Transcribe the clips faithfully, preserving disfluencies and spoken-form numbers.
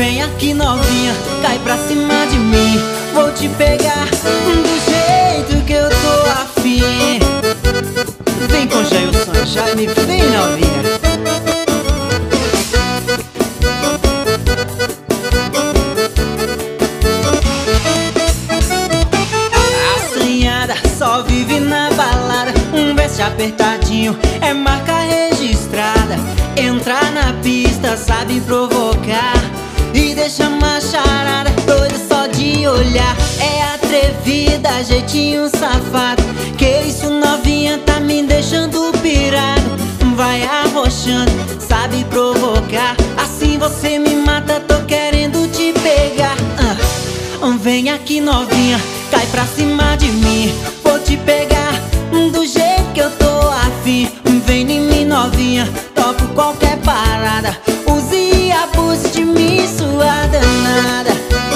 Vem aqui novinha, cai pra cima de mim. Vou te pegar do jeito que eu tô afim. Vem com Jailson, Jaime, vem novinha. Assanhada, só vive na balada. Um veste apertadinho, é marca registrada. Entrar na pista, sabe provocar e deixa macharada doida só de olhar. É atrevida, jeitinho safado. Que isso novinha, tá me deixando pirado. Vai arrochando, sabe provocar. Assim você me mata, tô querendo te pegar. uh. Vem aqui novinha, cai pra cima de mim. Vou te pegar do jeito que eu tô afim. Vem em mim novinha, topo qualquer parada. Use e abuse de mim, sua danada.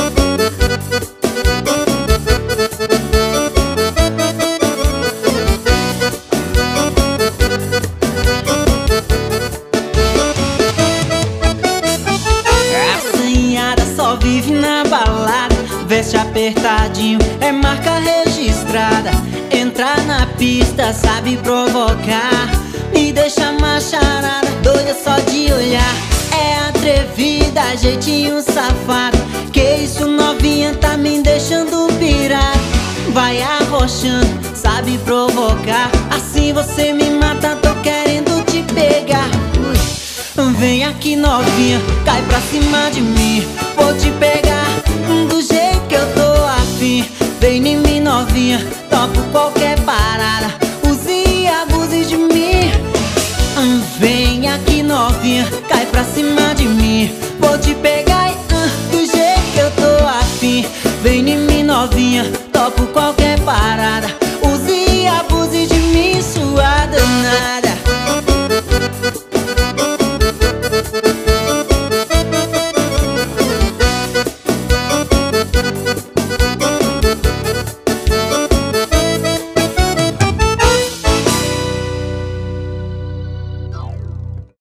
Assanhada, só vive na balada. Veste apertadinho, é marca registrada. Entrar na pista, sabe provocar e deixa macharada doida só de olhar. É atrevida, jeitinho safado. Que isso novinha, tá me deixando pirado. Vai arrochando, sabe provocar. Assim você me mata, tô querendo te pegar. Ui. Vem aqui novinha, cai pra cima de mim. Vou te pegar do jeito que eu tô afim. Vem em mim novinha, topo qualquer parada. Use e abuse de mim. Vem aqui novinha, cai pra cima de mim. Vou te pegar uh, do jeito que eu tô afim. Vem em mim novinha, topo qualquer